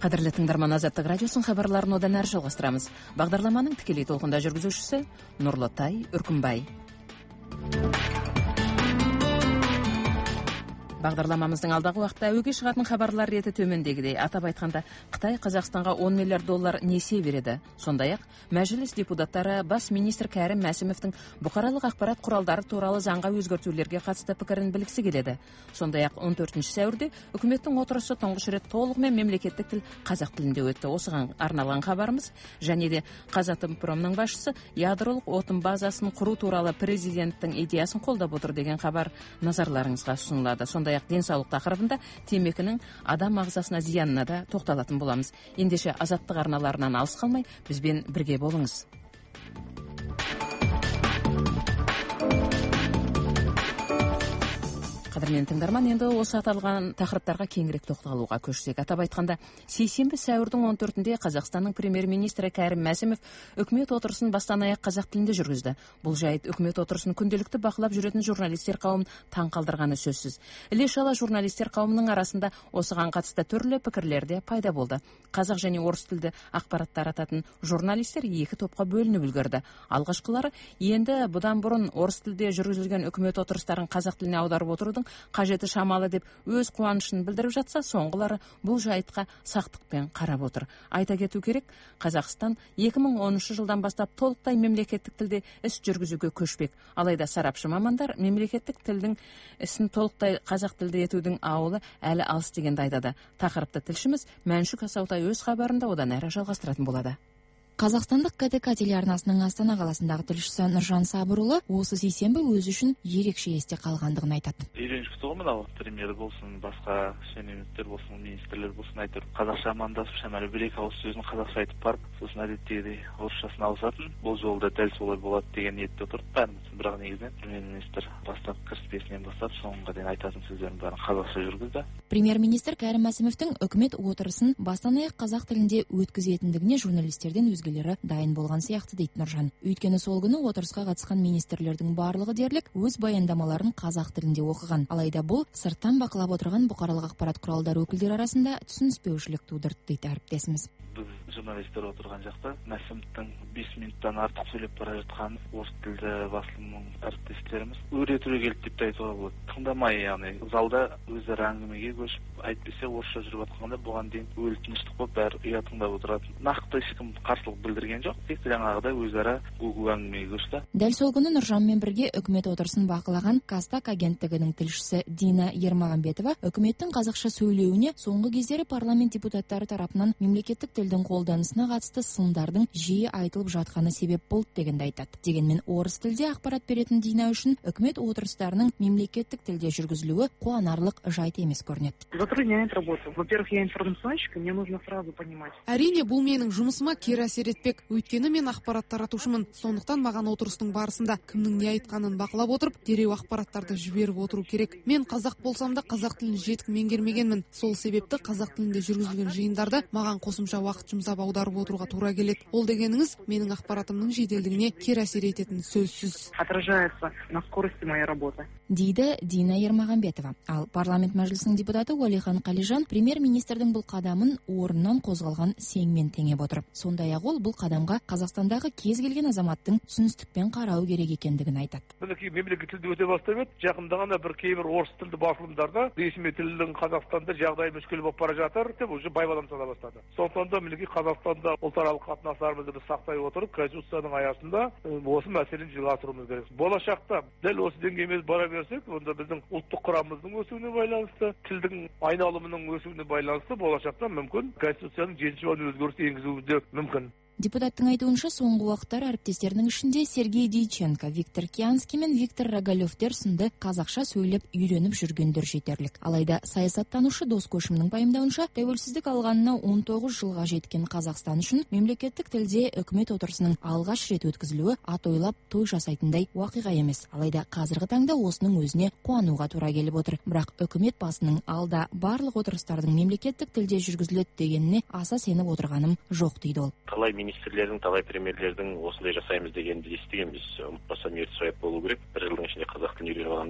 Қадірлі тыңдарман, Азаттық радиосын хабарларын одан әрі жалғастырамыз. Бағдарламаның тікелей толқында жүргізушісі Нұрлытай Үркімбай. Бағдарламамыздың алдағы уақытта әуеге шығатын хабарлар реті төмендегідей. Атап айтқанда, Қытай Қазақстанға 10 миллиард доллар несие береді. Сондай-ақ, мәжіліс депутаттары бас министр Кәрім Мәсімовтің бұқаралық ақпарат құралдары туралы заңға өзгертулерге қатысты пікірін білгісі келеді. Сондай-ақ 14 сәуірде үкіметтің отырысы тұңғыш рет толығымен мемлекеттік тіл қазақ тілінде өтті. Осыған арналған хабарымыз және де Қазатомпромның басшысы ядролық отын базасын құру туралы президенттің идеясын қолдап отыр деген хабар назарларыңызға ұсынылады. Сондай-ақ денсаулық тақырыбында темекінің адам ағзасына зиянына да тоқталатын боламыз. Ендеше Азаттық арналарынан алыс қалмай, бізбен бірге болыңыз. Қадірмен тыңдарман, енді осы аталған тақырыптарға кеңірек тоқталуға көшсек. Атап айтқанда, сейсенбі сәуірдің 14-інде Қазақстанның премьер-министрі Кәрім Мәсімов үкімет отырысын бастан аяқ қазақ тілінде жүргізді. Бұл жайт үкімет отырысын күнделікті бақылап жүретін журналистер қауым таң қалдырғаны сөзсіз. Іле-шала журналистер қауымының арасында осыған қатысты түрлі пікірлер де пайда болды. Қазақ және орыс тілді ақпарат тарататын журналистер екі топқа бөлініп үлгерді. Алғашқылары енді бұдан бұрын орыс тілде жүргізілген үкімет отырыстарын қазақ тіліне аударып отырудың қажеті шамалы деп өз қуанышын білдіріп жатса, соңғылары бұл жайтқа сақтықпен қарап отыр. Айта кету керек, Қазақстан 2010 жылдан бастап толықтай мемлекеттік тілде іс жүргізуге көшпек. Алайда сарапшы мамандар мемлекеттік тілдің ісін толықтай қазақ тілде етудің ауылы әлі алыс дегенді айтады. Тақырыпты тілшіміз Мәншүк Асаутай өз хабарында одан әрі жалғастыратын болады. Қазақстандық КТК телеарнасының Астана қаласындағы тілшісі Нұржан Сабырұлы осы сейсенбі өзі үшін ерекше есте қалғандығын айтады. Үйреншікті ғой мынау, премьер болсын, басқа шенеуніктер болсын, министрлер болсын, айтып қазақша амандасып, шамалы бір-екі ауыз сөзін қазақша айтып барып, сосын әдеттегідей орысшасына ауысатын. Бұл жолда дәл солай болады деген ниетте отырып бәріміз. Бірақ негізінен премьер-министр бастап кіріспесінен бастап соңға дейін айтатын сөздерін бәрін қазақша жүргізді. Премьер-министр Кәрім Мәсімовтің үкімет отырысын бастан аяқ қазақ тілінде өткізетіндігіне журналистерден өзгелері дайын болған сияқты дейді Нұржан. Өйткені сол күні отырысқа қатысқан министрлердің барлығы дерлік өз баяндамаларын қазақ тілінде оқыған. Алайда бұл сырттан бақылап отырған бұқаралық ақпарат құралдары өкілдері арасында түсініспеушілік тудырды дейді әріптесіміз. Біз журналистер отырған жақта Мәсімовтің 5 минуттан артық сөйлеп бара жатқан орыс тілді басылымның әріптестеріміз өре-түре келді деп айтуға болады. Тыңдамай, яғни залда өздері әңгімеге көшіп, әйтпесе орысша жүріп жатқанда бұған дейін өлі тыныштық болып бәрі ұя тыңдап отыратын. Нақты ешкім қарсылық білдірген жоқ, тек жаңағыдай өздері гу-гу әңгімеге көшті. Дәл сол күні Нұржанмен бірге үкімет отырысын бақылаған Қазтаг агенттігінің тілшісі Дина Ермағанбетова үкіметтің қазақша сөйлеуіне соңғы кездері парламент депутаттары тарапынан мемлекеттік тілдің қолданысына қатысты сындардың жиі айтылып жатқаны себеп болды дегенді айтады. Дегенмен орыс тілде ақпарат беретін Дина үшін үкімет отырыстарының мемлекеттік тілде жүргізілуі қуанарлық жайт емес көрінеді. Затрудняет работу. Во-первых, я информационщик, и мне нужно сразу понимать. Әрине, бұл менің жұмысыма кері әсер етпек. Өйткені мен ақпарат таратушымын. Сондықтан маған отырыстың барысында кімнің не айтқанын бақылап отырып, дереу ақпараттарды жіберіп отыру керек. Мен қазақ болсам да қазақ тілін жетік меңгермегенмін. Сол себепті қазақ тілінде жүргізілген жиындарды маған қосымша уақыт жұмсап аударып отыруға тура келеді. Ол дегеніңіз менің ақпаратымның жеделдігіне кері әсер ететін сөзсіз. Отражается на скорости моей работы. Дейді Дина Ермағанбетова. Ал парламент мәжілісінің депутаты Уәлихан Қалижан премьер-министрдің бұл қадамын орнынан қозғалған сеңмен теңеп отыр. Сондай-ақ ол бұл қадамға Қазақстандағы кез келген азаматтың түсіністікпен қарау керек екендігін айтады. Мінекей мемлекеттік тілді өте бастап еді. Жақында ғана бір кейбір орыс тілді басылымдарда ресми тілдің Қазақстанда жағдайы мүшкіл болып бара жатыр деп уже байбалам сала бастады. Сондықтан да мінекей Қазақстанда ұлтаралық қатынастарымызды біз сақтай отырып, Конституцияның аясында осы мәселені жүзеге асыруымыз керек. Болашақта дәл осы деңгейіміз бара берсек, онда біздің ұлттық құрамымыздың өсуіне байланысты, тілдің айналымының өсуіне байланысты болашақта мүмкін Конституцияның 7-ші бабына өзгеріс енгізуі де мүмкін. Депутаттың айтуынша соңғы уақыттар әріптестерінің ішінде Сергей Дьяченко, Виктор Кианский мен Виктор Рогалевтер сынды қазақша сөйлеп үйреніп жүргендер жетерлік. Алайда саясаттанушы Дос Көшімнің пайымдауынша, тәуелсіздік алғанына 19 жылға жеткен Қазақстан үшін мемлекеттік тілде үкімет отырысының алғаш рет өткізілуі атойлап той жасайтындай уақиға емес. Алайда қазіргі таңда осының өзіне қуануға тура келіп отыр. Бірақ үкімет басының алда барлық отырыстардың мемлекеттік тілде жүргізіледі дегеніне аса сеніп отырғаным жоқ дейді ол. Министрлердің, талай премьерлердің осындай жасаймыз дегенді естігенбіз. Ұмытпасам ерте саяп болу керек. Бір жылдың ішінде қазақ тілін үйреніп алған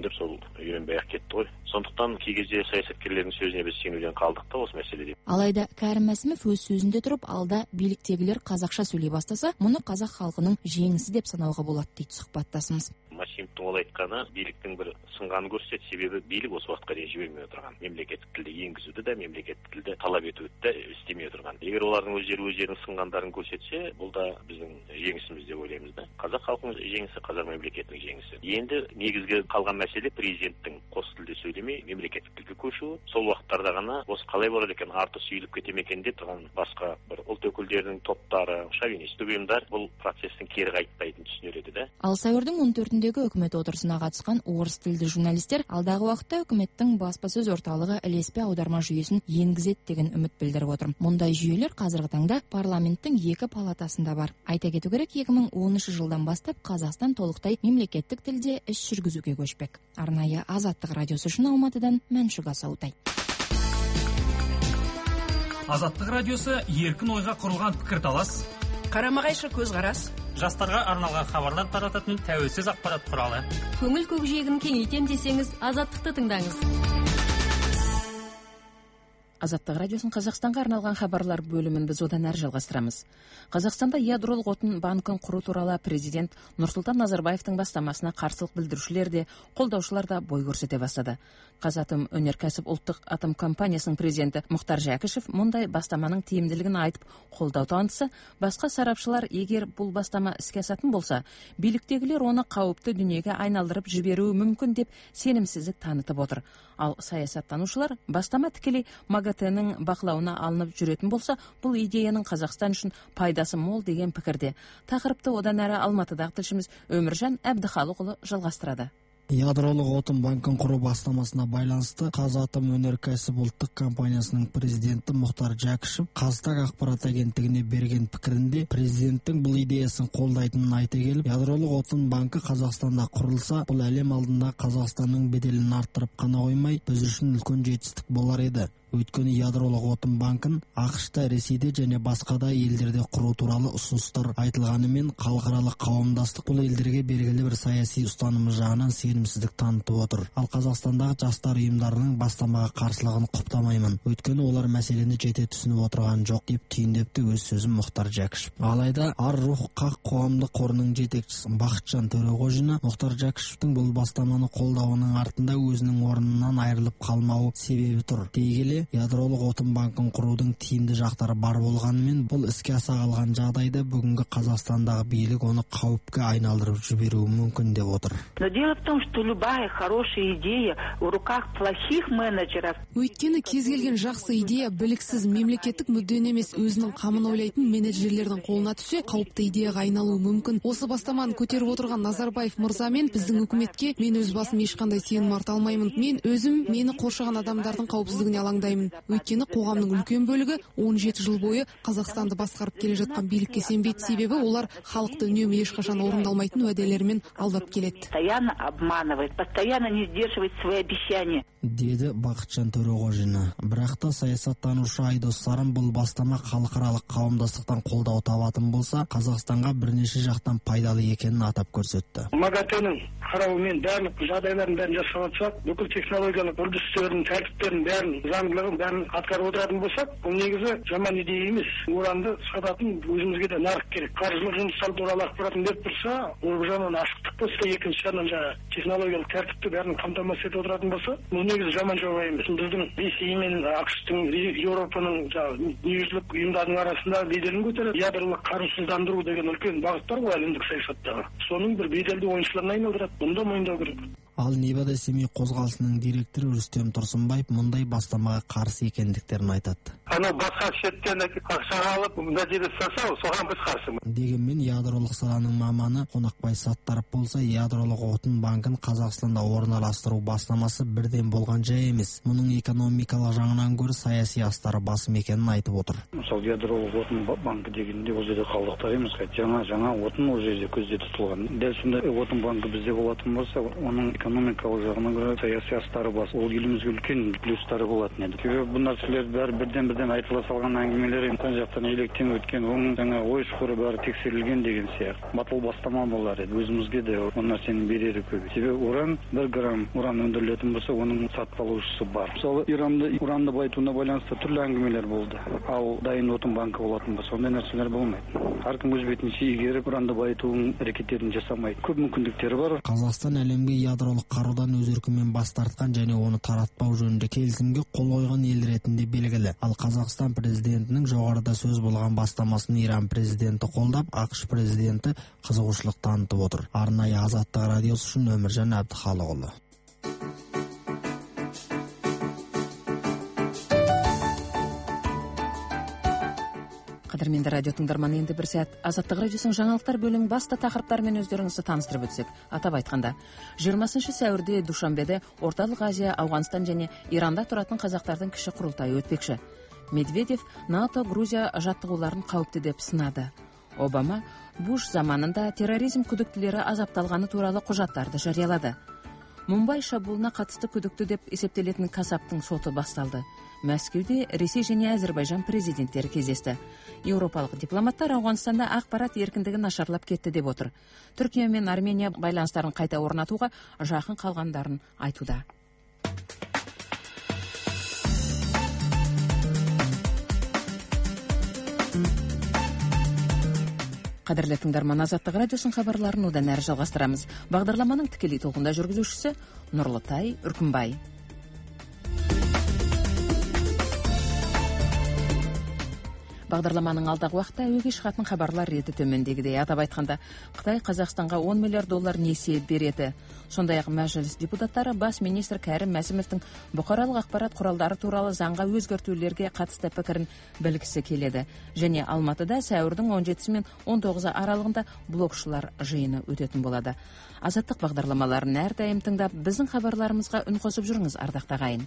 деп сол үйренбей ақ кетті ғой. Сондықтан кей кезде саясаткерлердің сөзіне біз сенуден қалдық та осы мәселеде. Алайда Кәрім Мәсімов өз сөзінде тұрып, алда биліктегілер қазақша сөйлей бастаса, мұны қазақ халқының жеңісі деп санауға болады дейді сұхбаттасымыз. Масимовтың ол айтқаны биліктің бір сынғанын көрсетеді, себебі билік осы уақытқа дейін жібермей отырған. Мемлекеттік тілді енгізуді де, мемлекеттік тілді талап етуді де істемей отырған. Егер олардың өздерінің сынғандарын көрсетсе, бұл да біздің жеңісіміз деп ойлаймыз да. Қазақ халқының жеңісі, қазақ мемлекетінің жеңісі. Енді негізгі қалған мәселе президенттің қос тілде сөйлемей мемлекеттік тілге көшуі. Сол уақыттарда ғана осы қалай болады екен, арты сүйіліп кете ме екен деп тұрған басқа бір ұлт өкілдерінің топтары, шовинистік ұйымдар бұл процестің кері қайтпайтынын түсінер еді да. Ал сәуірдің 14-дегі үкімет отырысына қатысқан орыс тілді журналистер алдағы уақытта үкіметтің баспасөз орталығы ілеспе аударма жүйесін енгізеді деген үміт білдіріп отыр. Мұндай жүйелер қазіргі таңда парламенттің 2 палатасында бар. Айта кету керек, 2013 жылдан бастап Қазақстан толықтай мемлекеттік тілде іс жүргізуге көшпек. Арнайы Азаттық радиосы үшін Алматыдан Мәншүк Асаутай. Азаттық радиосы еркін ойға құрылған пікірталас, қарама-қайшы көзқарас, жастарға арналған хабарлар тарататын тәуелсіз ақпарат құралы. Көңіл көкжиегін кеңейтем десеңіз, Азаттықты тыңдаңыз. Азаттық радиосын Қазақстанға арналған хабарлар бөлімін біз одан әрі жалғастырамыз. Қазақстанда ядролық отын банкін құру туралы президент Нұрсұлтан Назарбаевтың бастамасына қарсылық білдірушілер де, қолдаушылар да бой көрсете бастады. Қазатомөнеркәсіп ұлттық атом компаниясының президенті Мұхтар Жәкішев мұндай бастаманың тиімділігін айтып қолдау танытса, басқа сарапшылар егер бұл бастама іске асатын болса, биліктегілер оны қауіпті дүниеге айналдырып жіберуі мүмкін деп сенімсіздік танытып отыр. Ал саясаттанушылар бастама тікелей МАГАТЭ-нің бақылауына алынып жүретін болса, бұл идеяның Қазақстан үшін пайдасы мол деген пікірде. Тақырыпты одан әрі Алматыдағы тілшіміз Өміржан Әбдіхалықұлы жалғастырады. Ядролық отын банкін құру бастамасына байланысты Қазатомөнеркәсіп ұлттық компаниясының президенті Мұхтар Жәкішев Қазтаг ақпарат агенттігіне берген пікірінде президенттің бұл идеясын қолдайтынын айта келіп, ядролық отын банкі Қазақстанда құрылса, бұл әлем алдында Қазақстанның беделін арттырып қана қоймай, біз үшін үлкен жетістік болар еді. Өйткені ядролық отын банкін ақш-та, Ресейде және басқа да елдерде құру туралы ұсыныстар айтылғанымен, халықаралық қауымдастық бұл елдерге белгілі бір саяси ұстанымы жағынан сенімсіздік танытып отыр. Ал Қазақстандағы жастар ұйымдарының бастамаға қарсылығын құптамаймын. Өйткені олар мәселені жете түсініп отырған жоқ деп түйіндепті өз сөзін Мұхтар Жәкішев. Алайда Ар-Рух Қақ қоғамдық қорының жетекшісі Бақытжан Төреғожина Мұхтар Жәкішевтің бұл бастаманы қолдауының артында өзінің орнынан айырылып қалмауы себебі тұр. Дей келе, ядролық отын банкін құрудың тиімді жақтары бар болғанымен, бұл іске аса қалған жағдайда бүгінгі Қазақстандағы билік оны қауіпке айналдырып жіберуі мүмкін деп отыр. Но дело в том, что любая хорошая идея в руках плохих менеджеров. Өйткені кез келген жақсы идея біліксіз, мемлекеттік мүддені емес өзінің қамын ойлайтын менеджерлердің қолына түссе, қауіпті идеяға айналуы мүмкін. Осы бастаманы көтеріп отырған Назарбаев мырза мен біздің үкіметке мен өз басым ешқандай сенім арта алмаймын. Мен өзім мені қоршаған адамдардың қауіпсіздігіне алаңдаймын. Өйткені қоғамның үлкен бөлігі 17 жыл бойы Қазақстанды басқарып келе жатқан билікке сенбейді, себебі олар халықты үнемі ешқашан орындалмайтын уәделермен алдап келеді. Постоянно обманывает, постоянно не сдерживает свои обещания. Деді Бақытжан Төреғожина. Бірақ та саясаттанушы Айдос Сарым бұл бастама халықаралық қауымдастықтан қолдау табатын болса, Қазақстанға бірнеше жақтан пайдалы екенін атап көрсетті. МАГАТЭ-нің қарауымен барлық жағдайларын бәрін жасап жатсақ, бүкіл технологиялық үрдістерін, тәртіптерін бәрін, заңдылығын бәрін атқарып отыратын болсақ, бұл негізі жаман идея емес. Уранды сататын өзімізге де нарық керек. Қаржылық жұмыстар туралы ақпаратын беріп тұрса, ол бір жағынан ашықтық болса, екінші жағынан технологиялық тәртіпті бәрін қамтамасыз етіп отыратын болса, бұл негізі жаман жоба емес. Біздің Ресей мен ақш-тың, Еуропаның дүниежүзілік ұйымдардың арасында беделін көтеріп, ядролық қарусыздандыру деген үлкен бағыттар ғой әлемдік саясаттағы. Соның бір беделді ойыншыларына айналдырады. Бұны да мойындау керек. Ал Невада семей қозғалысының директоры Рүстем Тұрсынбаев мұндай бастамаға қарсы екендіктерін айтады. Анау басқа шеттен ақша алып, нәтиже жасау, соған біз қарсымыз. Дегенмен ядролық саланың маманы Қонақбай Саттаров болса, ядролық отын банкін Қазақстанда орналастыру бастамасы бірден болған жай емес. Мұның экономикалық жағынан гөрі саяси астары басым екенін айтып отыр. Мысалы, ядролық отын банкі дегенде ол жерде қалдықтар емес, жаңа отын ол жерде көзде тұтылған. Дәл сондай отын банкі бізде болатын болса, оның экономикалық жағынан көрі саяси астары бас. Ол елімізге үлкен плюстары болатын еді. Себебі бұл нәрселер бәрі бірден айтыла салған әңгімелер жан жақтан електен өткен, оның жаңа ой шұқыры бәрі тексерілген деген сияқты. Батыл бастама болар еді. Өзімізге де ол нәрсенің берері көп. Себебі уран 1 грамм уран өндірілетін болса, оның сатпалушысы бар. Мысалы, уранды байытуына байланысты түрлі әңгімелер болды. Ал дайын отын банкі болатын болса, ондай нәрселер болмайды. Әркім өз бетінше игеріп, уранды байытуының әрекеттерін жасамайды. Көп мүмкіндіктері бар. Қазақстан әлемге ядролық қарудан өз еркімен бас тартқан және оны таратпау жөнінде келісімге қол қойған ел ретінде белгілі. Ал Қазақстан президентінің жоғарыда сөз болған бастамасын Иран президенті қолдап, ақш президенті қызығушылық танытып отыр. Арнайы Азаттық радиосы үшін Өміржан Әбдіхалықұлы. Қадірменді радио тыңдарманы, енді бір сәт Азаттық радиосының жаңалықтар бөлімінің басты тақырыптарымен өздеріңізді таныстырып өтсек. Атап айтқанда, 20 сәуірде Душанбеде Орталық Азия, Ауғанстан және Иранда тұратын қазақтардың кіші құрылтайы өтпекші. Медведев НАТО Грузия жаттығуларын қауіпті деп сынады. Обама Буш заманында терроризм күдіктілері азапталғаны туралы құжаттарды жариялады. Мумбай шабуылына қатысты күдікті деп есептелетін Касаптың соты басталды. Мәскеуде Ресей және Әзербайжан президенттері кездесті. Еуропалық дипломаттар Ауғанстанда ақпарат еркіндігі нашарлап кетті деп отыр. Түркия мен Армения байланыстарын қайта орнатуға жақын қалғандарын айтуда. Қадірлі тыңдарман, Азаттық радиосының хабарларын одан әрі жалғастырамыз. Бағдарламаның тікелей толқында жүргізушісі Нұрлытай Үркімбай. Бағдарламаның алдағы уақытта әуеге шығатын хабарлар реті төмендегідей. Атап айтқанда, Қытай Қазақстанға $10 миллиард несие береді. Сондай-ақ мәжіліс депутаттары бас министр Кәрім Мәсімовтің бұқаралық ақпарат құралдары туралы заңға өзгертулерге қатысты пікірін білгісі келеді. Және Алматыда сәуірдің 17 мен 19 аралығында блогшылар жиыны өтетін болады. Азаттық бағдарламаларын әрдайым тыңдап, біздің хабарларымызға үн қосып жүріңіз, ардақты ағайын.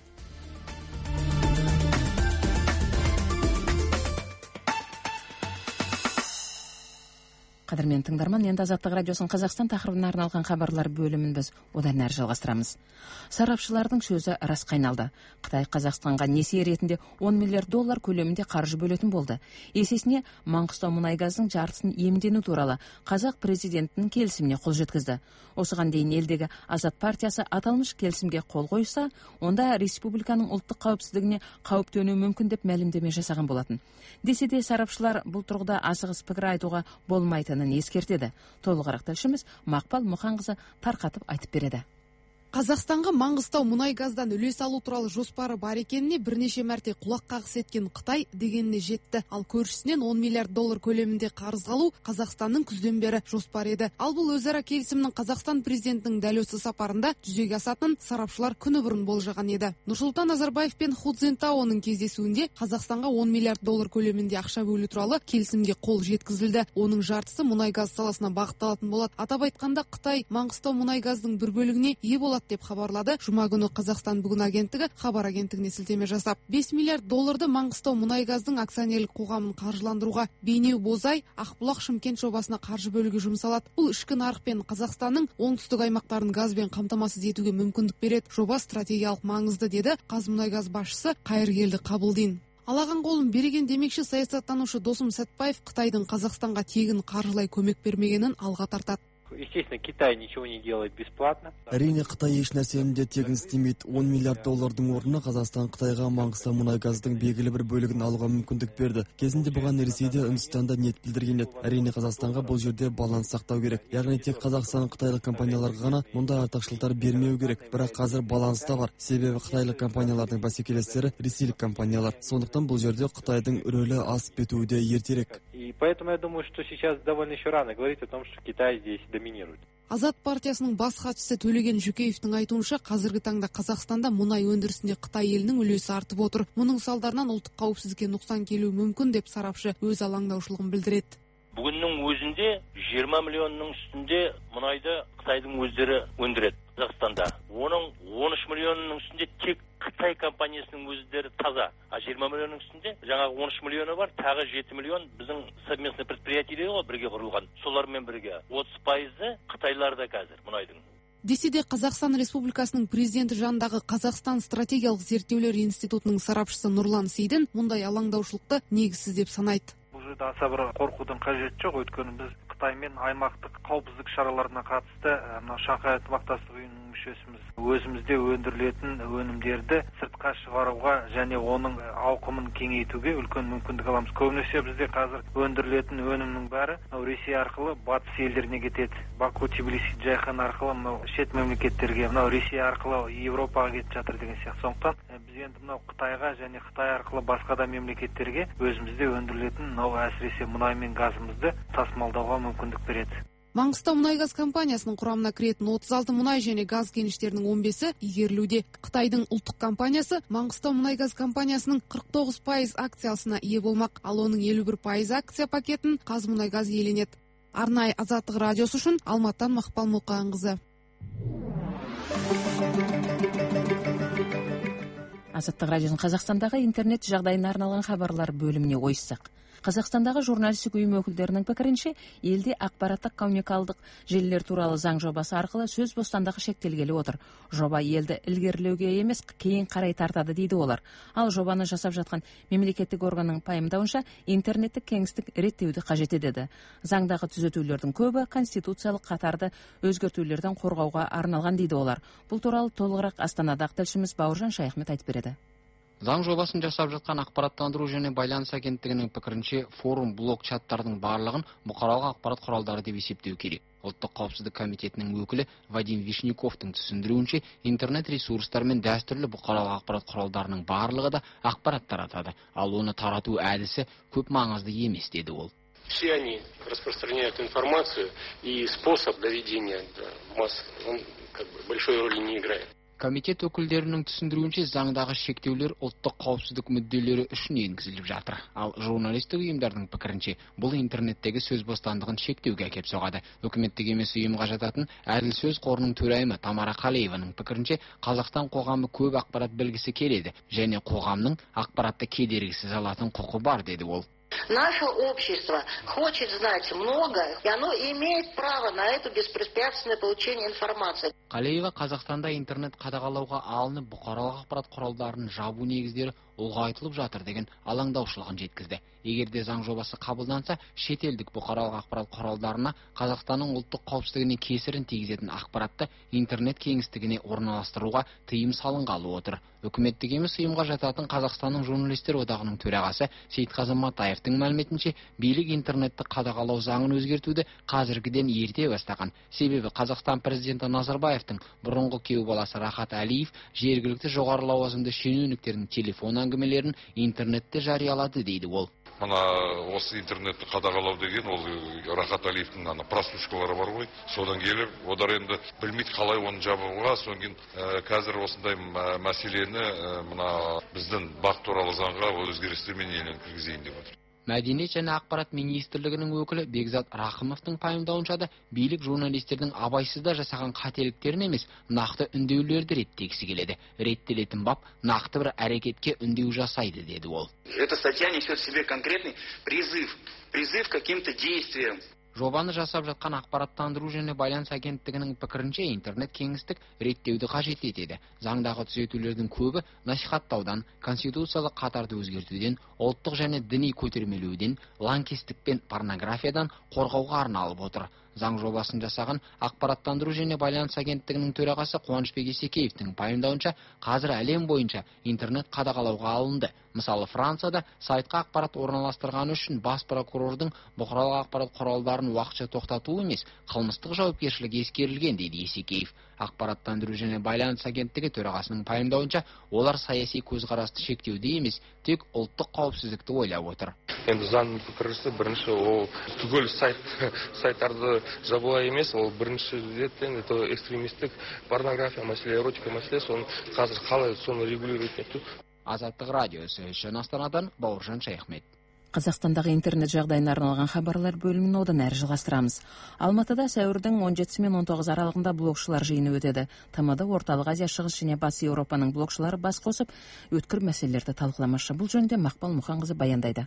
Қадірмен тыңдарман, енді Азаттық радиосының Қазақстан тақырыбына арналған хабарлар бөлімін біз одан әрі жалғастырамыз. Сарапшылардың сөзі расқа айналды. Қытай Қазақстанға несие ретінде $10 миллиард көлемінде қаржы бөлетін болды. Есесіне Маңғыстау мұнай-газдың жартысын иемдену туралы қазақ президентінің келісіміне қол жеткізді. Осыған дейін елдегі Азат партиясы аталмыш келісімге қол қойса, онда республиканың ұлттық қауіпсіздігіне қауіп төнуі мүмкін деп мәлімдеме жасаған болатын. Десе де сарапшылар бұл тұрғыда асығыс пікір айтуға болмайтынын ескертеді. Толығырақ тілшіміз Мақпал Мұханқызы тарқатып айтып береді. Қазақстанға Маңғыстау мұнай-газдан үлес алу туралы жоспары бар екеніне бірнеше мәрте құлақ қағыс еткен Қытай дегеніне жетті. Ал көршісінен $10 миллиард көлемінде қарыз алу Қазақстанның күзден бері жоспар еді. Ал бұл өзара келісімнің Қазақстан президентінің дәл осы сапарында жүзеге асатынын сарапшылар күні бұрын болжаған еді. Нұрсұлтан Назарбаев пен Ху Цзиньтаоның кездесуінде Қазақстанға $10 миллиард көлемінде ақша бөлу туралы келісімге қол жеткізілді. Оның жартысы мұнай-газ саласына бағытталатын болады. Атап айтқанда, Қытай Маңғыстау мұнай-газдың бір бөлігіне ие болады деп хабарлады. Жұма күні Қазақстан бүгін агенттігі хабар агенттігіне сілтеме жасап, $5 миллиард Маңғыстау мұнай-газдың акционерлік қоғамын қаржыландыруға Бейнеу Бозай Ақбұлақ Шымкент жобасына қаржы бөлуге жұмсалады. Бұл ішкі нарық пен Қазақстанның оңтүстік аймақтарын газбен қамтамасыз етуге мүмкіндік береді. Жоба стратегиялық маңызды, деді Қазмұнайгаз басшысы Қайыргелді Қабылдин. Алаған қолын береген демекші саясаттанушы Досым Сәтбаев Қытайдың Қазақстанға тегін қаржылай көмек бермегенін алға тартады. Естественно, Китай ничего не делает бесплатно. Әрине, Қытай еш нәрсені де тегін істемейді. $10 миллиард орнына Қазақстан Қытайға Маңғыстау мұнай-газдың белгілі бір бөлігін алуға мүмкіндік берді. Кезінде бұған Ресейде, Үндістанда ниет білдірген еді. Әрине, Қазақстанға бұл жерде баланс сақтау керек. Яғни тек Қазақстан қытайлық компанияларға ғана мұндай артықшылықтар бермеу керек. Бірақ қазір баланс та бар. Себебі қытайлық компаниялардың бәсекелестері ресейлік компаниялар. Сондықтан бұл жерде Қытайдың рөлі асып кетуде ертерек. И поэтому я думаю, что сейчас довольно еще рано говорить о том, что Китай здесь доминирует. Азат партиясының бас хатшысы Төлеген Жүкеевтің айтуынша, қазіргі таңда Қазақстанда мұнай өндірісінде Қытай елінің үлесі артып отыр. Мұның салдарынан ұлттық қауіпсіздікке нұқсан келуі мүмкін деп сарапшы өз алаңдаушылығын білдіреді. Бүгіннің өзінде 20 миллионның үстінде мұнайды Қытайдың өздері өндіреді Қазақстанда. Оның 13 миллионның үстінде тек Қытай компаниясының өздері таза. А 20 миллионның үстінде жаңағы 13 миллионы бар, тағы 7 миллион біздің совместный предприятиелер ғой, бірге құрылған. Солармен бірге 30% Қытайларда қазір мұнайдың. Десе де Қазақстан Республикасының президенті жанындағы Қазақстан стратегиялық зерттеулер институтының сарапшысы Нұрлан Сейдін мұндай алаңдаушылықты негізсіз деп санайды. Бұл жерде аса бір қорқудың қажеті жоқ, өйткені біз Қытаймен аймақтық қауіпсіздік шараларына қатысты Шанхай ынтымақтастық ұйымының мүшесіміз. Өзімізде өндірілетін өнімдерді сыртқа шығаруға және оның ауқымын кеңейтуге үлкен мүмкіндік аламыз. Көбінесе бізде қазір өндірілетін өнімнің бәрі Ресей арқылы батыс елдеріне кетеді. Баку, Тбилиси, Джайхан арқылы шет мемлекеттерге, Ресей арқылы Европаға кетіп жатыр деген сияқты. Сондықтан біз енді Қытайға және Қытай арқылы басқа да мемлекеттерге өзімізде өндірілетін әсіресе мұнай мен газымызды тасымалдауға мүмкіндік береді. Маңғыстау мұнай-газ компаниясының құрамына кіретін 36 мұнай және газ кеніштерінің 15-і игерілуде. Қытайдың ұлттық компаниясы Маңғыстау мұнай-газ компаниясының 49% акциясына ие болмақ, ал оның 51% акция пакетін Қазмұнайгаз иеленеді. Арнайы Азаттық радиосы үшін Алматыдан Мақпал Мұқанқызы. Азаттық радионың Қазақстандағы интернет жағдайына арналған хабарлар бөліміне ойыссақ. Қазақстандағы журналистік ұйым өкілдерінің пікірінше, елде ақпараттық коммуникалдық желілер туралы заң жобасы арқылы сөз бостандығы шектелгелі отыр. Жоба елді ілгерілеуге емес, кейін қарай тартады дейді олар. Ал жобаны жасап жатқан мемлекеттік органның пайымдауынша, интернеттік кеңістік реттеуді қажет етеді. Заңдағы түзетулердің көбі конституциялық қатарды өзгертулерден қорғауға арналған дейді олар. Бұл туралы толығырақ Астанадағы тілшіміз Бауыржан Шайхмет айтып береді. Заң жобасын жасап жатқан ақпараттандыру және байланыс агенттігінің пікірінше, форум блок чаттардың барлығын бұқаралық ақпарат құралдары деп есептеу керек. Ұлттық қауіпсіздік комитетінің өкілі Вадим Вишняковтың түсіндіруінше, интернет ресурстар мен дәстүрлі бұқаралық ақпарат құралдарының барлығы да ақпарат таратады, ал оны тарату әдісі көп маңызды емес деді ол. Все они распространяют информацию, и способ доведения до масс, он большой роли не играет. Комитет өкілдерінің түсіндіруінше, заңдағы шектеулер ұлттық қауіпсіздік мүдделері үшін енгізіліп жатыр. Ал журналистік ұйымдардың пікірінше, бұл интернеттегі сөз бостандығын шектеуге әкеп соғады. Үкіметтік емес ұйымға жататын Әділ сөз қорының төрайымы Тамара Қалееваның пікірінше, Қазақстан қоғамы көп ақпарат білгісі келеді, және қоғамның ақпаратты кедергісіз алатын құқы бар, деді ол. Наше общество хочет знать многое, и оно имеет право на это беспрепятственное получение информации. Қалеева Қазақстанда интернет қадағалауға алынып, бұқаралық ақпарат құралдарын жабу негіздері ұлғайтылып жатыр деген алаңдаушылығын жеткізді. Егерде заң жобасы қабылданса, шетелдік бұқаралық ақпарат құралдарына Қазақстанның ұлттық қауіпсіздігіне кесірін тигізетін ақпаратты интернет кеңістігіне орналастыруға тыйым салынғалы отыр. Үкіметтік емес ұйымға жататын Қазақстанның журналистер одағының төрағасы Сейтқазы Матаевтың мәліметінше, билік интернетті қадағалау заңын өзгертуді қазіргіден ерте бастаған. Себебі Қазақстан президенті Назарбаевтың бұрынғы күйеу баласы Рахат Әлиев жергілікті жоғары лауазымды шенеуніктердің телефон әңгімелерін интернетте жариялады, дейді ол. Мына осы интернетті қадағалау деген, ол Рахат Әлиевтің прослушкалары бар ғой. Содан келіп, одар енді білмейді қалай оны жабуға. Содан кейін қазір осындай мәселені мына біздің бақ туралы заңға өзгерістермен енгізейін деп отыр. Мәдениет және ақпарат министрлігінің өкілі Бекзат Рахымовтың пайымдауынша да, билік журналистердің абайсызда жасаған қателіктерін емес, нақты үндеулерді реттегісі келеді. Реттелетін бап нақты бір әрекетке үндеу жасайды, деді ол. Эта статья несет в себе конкретный призыв к каким-то действиям. Жобаны жасап жатқан ақпараттандыру және байланыс агенттігінің пікірінше, интернет кеңістік реттеуді қажет етеді. Заңдағы түзетулердің көбі насихаттаудан, конституциялық қатарды өзгертуден, ұлттық және діни көтермелеуден, лаңкестік пен порнографиядан қорғауға арналып отыр. Заң жобасын жасаған ақпараттандыру және байланыс агенттігінің төрағасы Қуанышбек Есекеевтің пайымдауынша, қазір әлем бойынша интернет қадағалауға алынды. Мысалы, Францияда сайтқа ақпарат орналастырғаны үшін бас прокурордың бұқаралық ақпарат құралдарын уақытша тоқтатуы емес, қылмыстық жауапкершілік ескерілген, дейді Есекеев. Ақпараттандыру және байланыс агенттігі төрағасының пайымдауынша, олар саяси көзқарасты шектеуде емес, тек ұлттық қауіпсіздікті ойлап отыр. Енді заңның пікірісі бірінші ол түгел сайттарды жабуға емес, ол бірінші реттен экстремистік порнография мәселе, эротика мәселе, соны қазір қалай соны регулировать ету. Азаттық радиосы үшін Астанадан Бауыржан Шайхмет. Қазақстандағы интернет жағдайына арналған хабарлар бөлімін одан әрі жалғастырамыз. Алматыда сәуірдің 17 мен 19 аралығында блогшылар жиыны өтеді. ТМД Орталық Азия, Шығыс және Батыс Еуропаның блогшылары бас қосып, өткір мәселелерді талқыламақшы. Бұл жөнінде Мақпал Мұқанқызы баяндайды.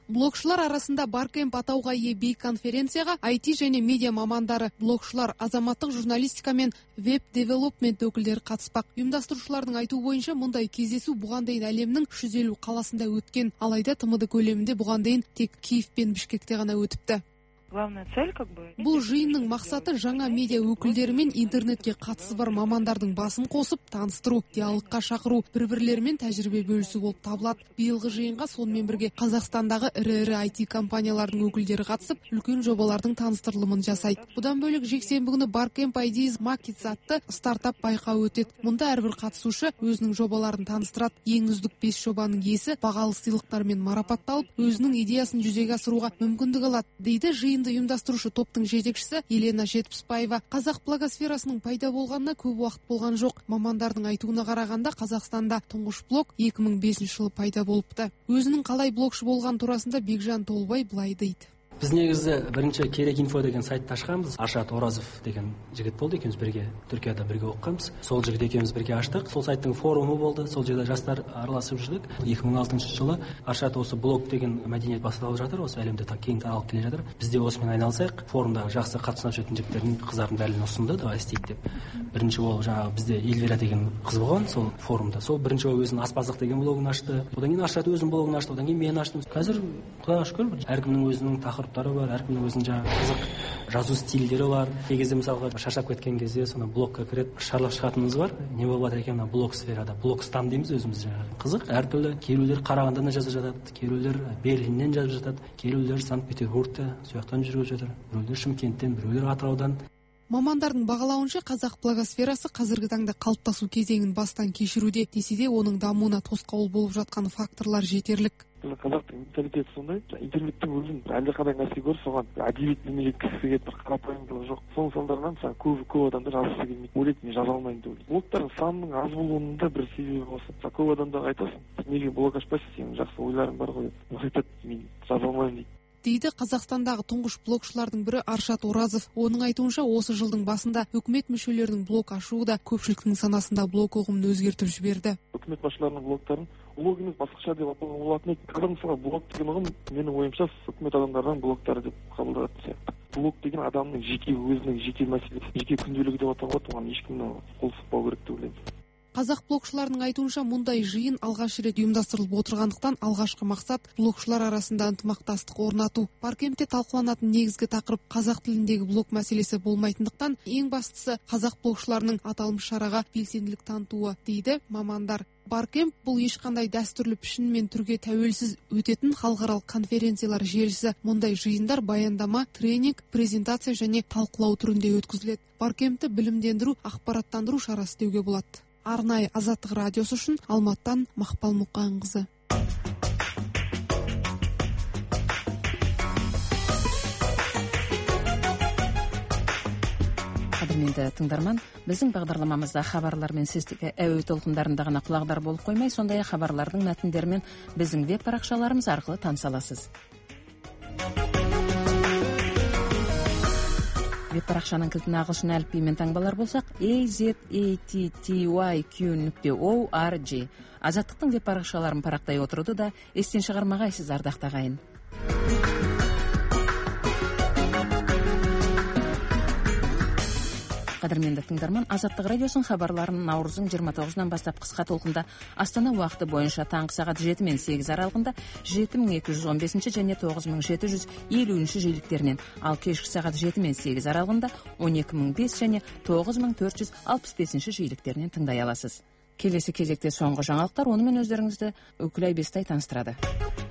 Блогшылар арасында Баркэмп атауға ие бейконференцияға IT және медиа мамандары, блогшылар, азаматтық журналистика мен веб-девелопмент өкілдері қатыспақ. Ұйымдастырушылардың айтуы бойынша мұндай кездесу бұған дейін әлемнің 150 қаласында өткен, алайда ТМД көлемінде бұған дейін тек Киев пен Бішкекте ғана өтіпті. Главная цель Бұл жиынның мақсаты жаңа медиа өкілдері мен интернетке қатысы бар мамандардың басын қосып, таныстыру, диалогқа шақыру, бір-бірлерімен тәжірибе бөлісу болып табылады. Биылғы жиынға сонымен бірге Қазақстандағы ірі IT компаниялардың өкілдері қатысып, үлкен жобалардың таныстырылымын жасайды. Бұдан бөлек жексенбі күні Barcamp Ideas Markets атты стартап байқауы өтеді. Мұнда әрбір қатысушы өзінің жобаларын таныстырады. Ең үздік 5 жобаның иесі бағалы сыйлықтармен марапатталып, өзінің идеясын жүзеге асыруға мүмкіндік алады, дейді жиынды ұйымдастырушы топтың жетекшісі Елена Жетпісбаева. Қазақ блогосферасының пайда болғанына көп уақыт болған жоқ. Мамандардың айтуына қарағанда, Қазақстанда тұңғыш блог 2005 жылы пайда болыпты. Өзінің қалай блогшы болған турасында Бекжан Толбай былай дейді. Біз негізі бірінші керек инфо деген сайтты ашқанбыз. Аршат Оразов деген жігіт болды, екеуміз бірге Түркияда бірге оқығанбыз. Сол жігіт екеуміз бірге аштық. Сол сайттың форумы болды. Сол жерде жастар араласып жүрдік. 2006 жылы Аршат осы блог деген мәдениет басталып жатыр. Осы әлемде кең таралып келе жатыр. Біз де осымен айналысайық. Форумдағы жақсы қатысып жүрген жігіттердің қыздардың бәрін ұсынды, давай істейік деп. Бірінші ол жаңағы бізде Эльвира деген қыз болған сол форумда. Сол бірінші ол өзінің аспаздық деген блогын ашты. Одан кейін Аршат өзінің блогын ашты. Одан кейін мен аштым. Қазір Құдайға шүкір, әркімнің өзінің тақырыптары бар, әркімнің өзінің жаңағы қызық жазу стильдері бар. Кей кезде мысалға шаршап кеткен кезде соны блогқа кіріп шарлап шығатынымыз бар. Не болып жатыр екен мына блог сферада? Блогстан дейміз өзіміз жаңағы. Қызық, әртүрлі. Кейбіреулер Қарағандыдан жазып жатады, кейбіреулер Берлиннен жазып жатады, кейбіреулер Санкт-Петербургта, сояқтан жүріп жатыр. Біреулер Шымкенттен, біреулер Атыраудан. Мамандардың бағалауынша қазақ блогосферасы қазіргі таңда қалыптасу кезеңін бастан кешіруде, десе де оның дамуына тосқауыл болып жатқан факторлар жетерлік. Қазақтың менталитеті сондай, интернеттің өзін әлдеқандай нәрсе көріп, соған әдебиет неме жеткізгісі келіп, бір қарапайымдылығы жоқ. Соның салдарынан көп адамдар жазғысы келмейді. Ойлайды, мен жаза алмаймын деп ойлайды. Блогтардың санының аз болуының да бір себебі осы. Көп адамдарға айтасың, неге блог ашпайсың, сенің жақсы ойларың бар ғой деп. Ол айтады, мен жаза алмаймын дейді. Қазақстандағы тұңғыш блогшылардың бірі Аршат Оразов. Оның айтуынша осы жылдың басында үкімет мүшелерінің блог ашуы да көпшіліктің санасында блог ұғымын өзгертіп жіберді. Үкімет басшыларының блогтарын блог емес басқаша деп атауға болатын еді. Қазір мысалы блог деген ұғым менің ойымша үкімет адамдарының блогтары деп қабылданатын сияқты. Блог деген адамның жеке өзінің жеке мәселесі, жеке күнделігі деп атауға болады, оған ешкім қол сұқпау керек деп ойлаймын. Қазақ блогшыларының айтуынша мұндай жиын алғаш рет ұйымдастырылып отырғандықтан алғашқы мақсат блогшылар арасында ынтымақтастық орнату. Баркэмпте талқыланатын негізгі тақырып қазақ тіліндегі блог мәселесі болмайтындықтан, ең бастысы қазақ блогшыларының аталмыш шараға белсенділік танытуы, дейді мамандар. Баркэмп бұл ешқандай дәстүрлі пішін мен түрге тәуелсіз өтетін халықаралық конференциялар желісі. Мұндай жиындар баяндама, тренинг, презентация және талқылау түрінде өткізіледі. Баркэмпті білімдендіру, ақпараттандыру шарасы деуге болады. Арнайы Азаттық радиосы үшін Алматыдан Мақпал Мұқанқызы. Қадірменді тыңдарман, біздің бағдарламамызда хабарлар мен сіздегі әуе толқындарында ғана құлағдар болып қоймай, сондай хабарлардың мәтіндерімен біздің веб парақшаларымыз арқылы таныса аласыз. Веб парақшаның кілтін ағылшын әліпбиімен таңбалар болсақ, azattyq.org. Азаттықтың веб парақшаларын парақтай отыруды да естен шығармағайсыз, ардақты ағайын. Қадірменді тыңдарман, Азаттық радиосын хабарларын наурыздың 29-нан бастап қысқа толқында Астана уақыты бойынша таңғы сағат 7 мен 8 аралығында 7215 және 9750 жиіліктерінен, ал кешкі сағат 7 мен 8 аралығында 12005 және 9465 жиіліктерінен тыңдай аласыз. Келесі кезекте соңғы жаңалықтар, онымен өздеріңізді Үкілай Бестай таныстырады.